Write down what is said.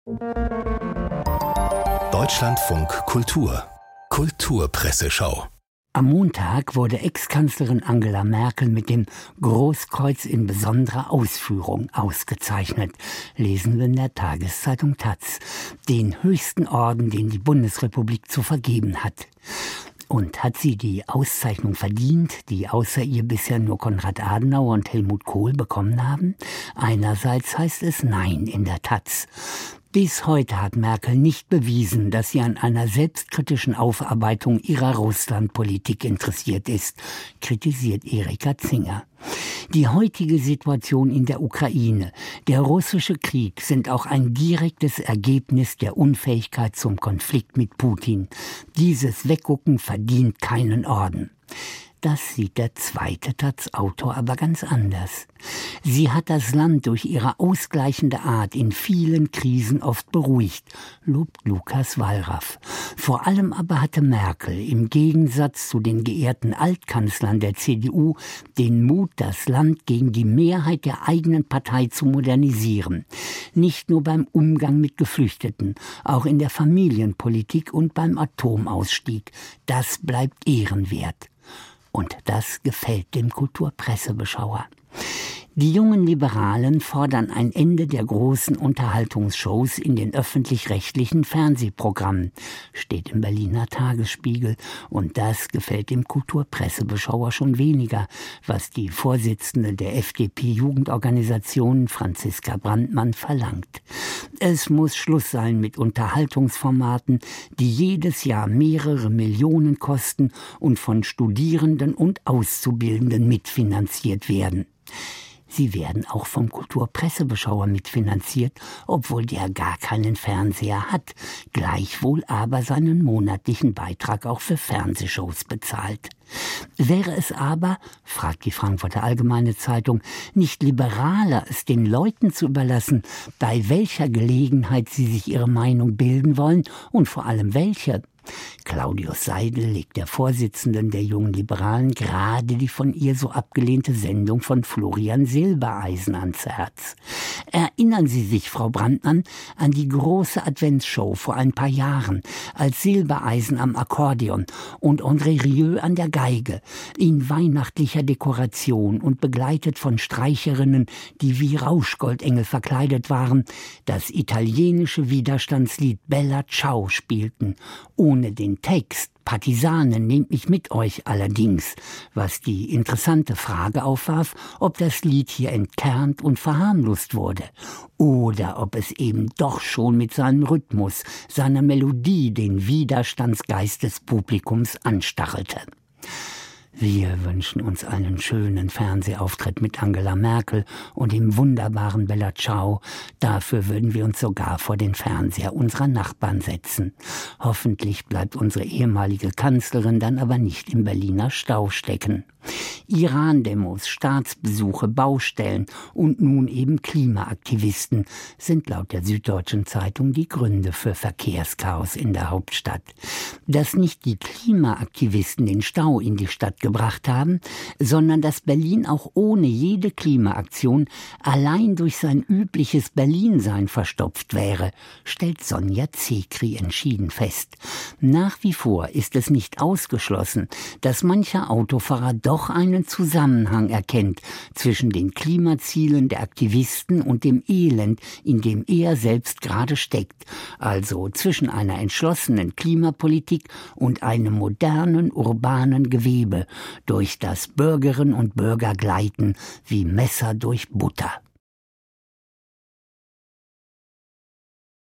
Deutschlandfunk Kultur Kulturpresseschau. Am Montag wurde Ex-Kanzlerin Angela Merkel mit dem Großkreuz in besonderer Ausführung ausgezeichnet, lesen wir in der Tageszeitung taz, den höchsten Orden, den die Bundesrepublik zu vergeben hat. Und hat sie die Auszeichnung verdient, die außer ihr bisher nur Konrad Adenauer und Helmut Kohl bekommen haben? Einerseits heißt es Nein in der taz. Bis heute hat Merkel nicht bewiesen, dass sie an einer selbstkritischen Aufarbeitung ihrer Russlandpolitik interessiert ist, kritisiert Erika Zinger. Die heutige Situation in der Ukraine, der russische Krieg sind auch ein direktes Ergebnis der Unfähigkeit zum Konflikt mit Putin. Dieses Weggucken verdient keinen Orden. Das sieht der zweite taz-Autor aber ganz anders. Sie hat das Land durch ihre ausgleichende Art in vielen Krisen oft beruhigt, lobt Lukas Wallraff. Vor allem aber hatte Merkel im Gegensatz zu den geehrten Altkanzlern der CDU den Mut, das Land gegen die Mehrheit der eigenen Partei zu modernisieren. Nicht nur beim Umgang mit Geflüchteten, auch in der Familienpolitik und beim Atomausstieg. Das bleibt ehrenwert. Und das gefällt dem Kulturpressebeschauer. Die jungen Liberalen fordern ein Ende der großen Unterhaltungsshows in den öffentlich-rechtlichen Fernsehprogrammen, steht im Berliner Tagesspiegel. Und das gefällt dem Kulturpressebeschauer schon weniger, was die Vorsitzende der FDP-Jugendorganisation Franziska Brandmann verlangt. Es muss Schluss sein mit Unterhaltungsformaten, die jedes Jahr mehrere Millionen kosten und von Studierenden und Auszubildenden mitfinanziert werden. Sie werden auch vom Kulturpressebeschauer mitfinanziert, obwohl der gar keinen Fernseher hat, gleichwohl aber seinen monatlichen Beitrag auch für Fernsehshows bezahlt. Wäre es aber, fragt die Frankfurter Allgemeine Zeitung, nicht liberaler, es den Leuten zu überlassen, bei welcher Gelegenheit sie sich ihre Meinung bilden wollen und vor allem welche? Claudius Seidel legt der Vorsitzenden der Jungen Liberalen gerade die von ihr so abgelehnte Sendung von Florian Silbereisen ans Herz. Erinnern Sie sich, Frau Brandmann, an die große Adventsshow vor ein paar Jahren, als Silbereisen am Akkordeon und André Rieu an der Geige, in weihnachtlicher Dekoration und begleitet von Streicherinnen, die wie Rauschgoldengel verkleidet waren, das italienische Widerstandslied Bella Ciao spielten, ohne den Text »Partisanen, nehmt mich mit euch« allerdings, was die interessante Frage aufwarf, ob das Lied hier entkernt und verharmlost wurde oder ob es eben doch schon mit seinem Rhythmus, seiner Melodie den Widerstandsgeist des Publikums anstachelte. Wir wünschen uns einen schönen Fernsehauftritt mit Angela Merkel und dem wunderbaren Bella Ciao. Dafür würden wir uns sogar vor den Fernseher unserer Nachbarn setzen. Hoffentlich bleibt unsere ehemalige Kanzlerin dann aber nicht im Berliner Stau stecken. Iran-Demos, Staatsbesuche, Baustellen und nun eben Klimaaktivisten sind laut der Süddeutschen Zeitung die Gründe für Verkehrschaos in der Hauptstadt. Dass nicht die Klimaaktivisten den Stau in die Stadt gebracht haben, sondern dass Berlin auch ohne jede Klimaaktion allein durch sein übliches Berlin-Sein verstopft wäre, stellt Sonja Zekri entschieden fest. Nach wie vor ist es nicht ausgeschlossen, dass mancher Autofahrer doch einen Zusammenhang erkennt zwischen den Klimazielen der Aktivisten und dem Elend, in dem er selbst gerade steckt, also zwischen einer entschlossenen Klimapolitik und einem modernen urbanen Gewebe, durch das Bürgerinnen und Bürger gleiten wie Messer durch Butter.